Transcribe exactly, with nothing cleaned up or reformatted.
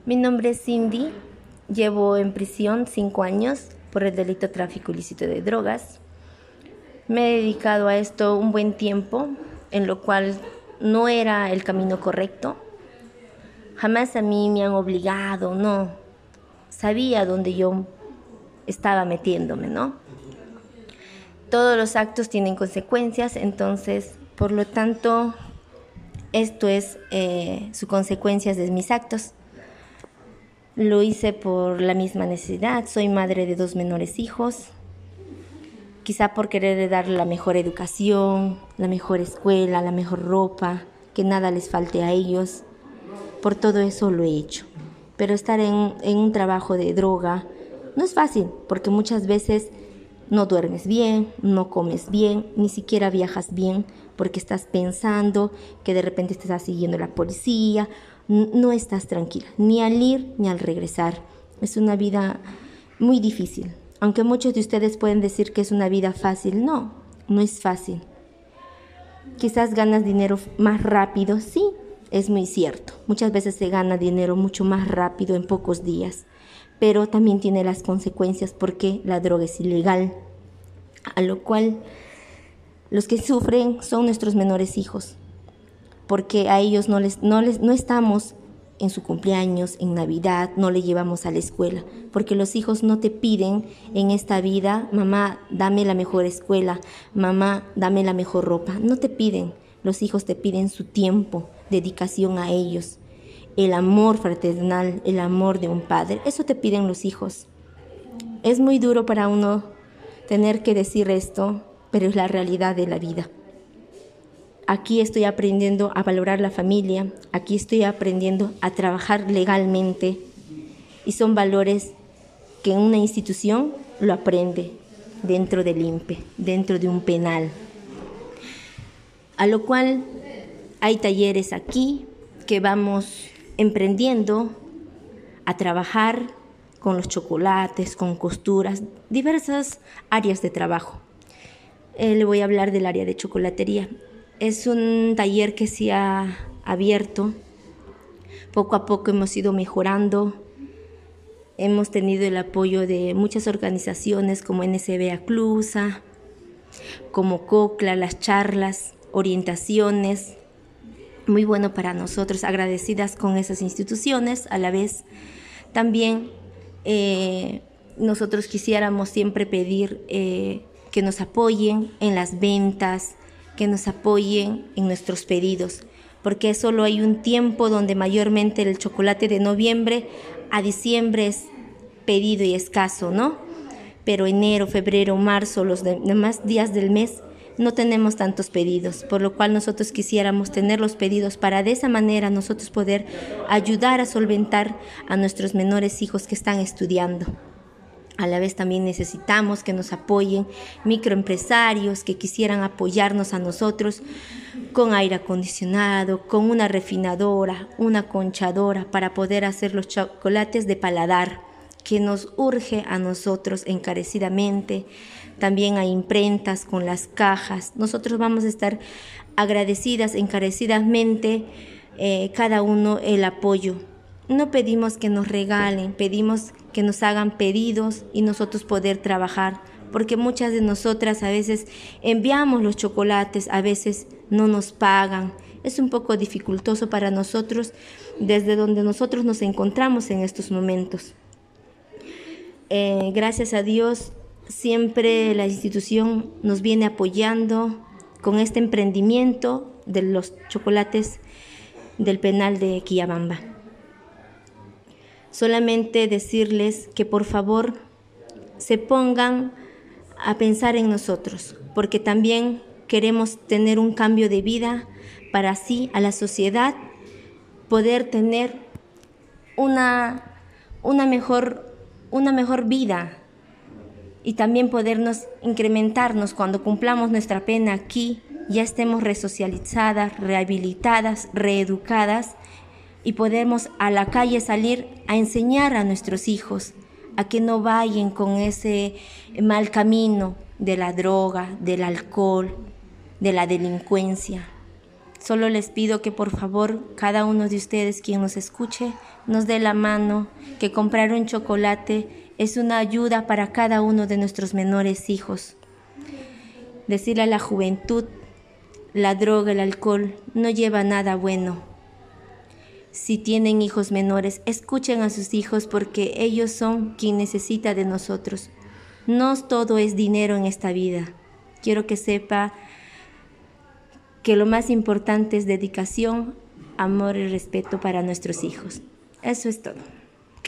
Mi nombre es Cindy, llevo en prisión cinco años por el delito de tráfico ilícito de drogas. Me he dedicado a esto un buen tiempo, en lo cual no era el camino correcto. Jamás a mí me han obligado, no. Sabía dónde yo estaba metiéndome, ¿no? Todos los actos tienen consecuencias, entonces, por lo tanto, esto es eh, su consecuencias de mis actos. Lo hice por la misma necesidad. Soy madre de dos menores hijos. Quizá por querer darle la mejor educación, la mejor escuela, la mejor ropa, que nada les falte a ellos. Por todo eso lo he hecho. Pero estar en, en un trabajo de droga no es fácil, porque muchas veces no duermes bien, no comes bien, ni siquiera viajas bien, porque estás pensando que de repente te está siguiendo la policía. No estás tranquila, ni al ir ni al regresar. Es una vida muy difícil. Aunque muchos de ustedes pueden decir que es una vida fácil, no, no es fácil. Quizás ganas dinero más rápido, sí, es muy cierto. Muchas veces se gana dinero mucho más rápido en pocos días, pero también tiene las consecuencias porque la droga es ilegal, a lo cual los que sufren son nuestros menores hijos, porque a ellos no les, no les, no estamos en su cumpleaños, en Navidad, no le llevamos a la escuela, porque los hijos no te piden en esta vida, mamá, dame la mejor escuela, mamá, dame la mejor ropa, no te piden, los hijos te piden su tiempo, dedicación a ellos, el amor fraternal, el amor de un padre, eso te piden los hijos. Es muy duro para uno tener que decir esto, pero es la realidad de la vida. Aquí estoy aprendiendo a valorar la familia, aquí estoy aprendiendo a trabajar legalmente y son valores que en una institución lo aprende dentro del I N P E, dentro de un penal. A lo cual hay talleres aquí que vamos emprendiendo a trabajar con los chocolates, con costuras, diversas áreas de trabajo. Eh, le voy a hablar del área de chocolatería. Es un taller que se ha abierto. Poco a poco hemos ido mejorando. Hemos tenido el apoyo de muchas organizaciones como N S B Aclusa, como COCLA, las charlas, orientaciones. Muy bueno para nosotros, agradecidas con esas instituciones. A la vez, también eh, nosotros quisiéramos siempre pedir eh, que nos apoyen en las ventas, que nos apoyen en nuestros pedidos, porque solo hay un tiempo donde mayormente el chocolate de noviembre a diciembre es pedido y escaso, ¿no? Pero enero, febrero, marzo, los demás días del mes no tenemos tantos pedidos, por lo cual nosotros quisiéramos tener los pedidos para de esa manera nosotros poder ayudar a solventar a nuestros menores hijos que están estudiando. A la vez también necesitamos que nos apoyen microempresarios que quisieran apoyarnos a nosotros con aire acondicionado, con una refinadora, una conchadora para poder hacer los chocolates de paladar, que nos urge a nosotros encarecidamente. También hay imprentas con las cajas. Nosotros vamos a estar agradecidas encarecidamente eh, cada uno el apoyo. No pedimos que nos regalen, pedimos que nos hagan pedidos y nosotros poder trabajar, porque muchas de nosotras a veces enviamos los chocolates, a veces no nos pagan. Es un poco dificultoso para nosotros desde donde nosotros nos encontramos en estos momentos. Eh, gracias a Dios, siempre la institución nos viene apoyando con este emprendimiento de los chocolates del penal de Quillabamba. Solamente decirles que por favor se pongan a pensar en nosotros, porque también queremos tener un cambio de vida para así a la sociedad poder tener una, una, mejor, una mejor vida y también podernos incrementarnos cuando cumplamos nuestra pena aquí, ya estemos resocializadas, rehabilitadas, reeducadas, y podemos a la calle salir a enseñar a nuestros hijos a que no vayan con ese mal camino de la droga, del alcohol, de la delincuencia, Solo les pido que por favor cada uno de ustedes quien nos escuche nos dé la mano, que comprar un chocolate es una ayuda para cada uno de nuestros menores hijos. Decirle a la juventud, la droga, el alcohol no lleva nada bueno. Si tienen hijos menores, escuchen a sus hijos porque ellos son quien necesita de nosotros. No todo es dinero en esta vida. Quiero que sepa que lo más importante es dedicación, amor y respeto para nuestros hijos. Eso es todo.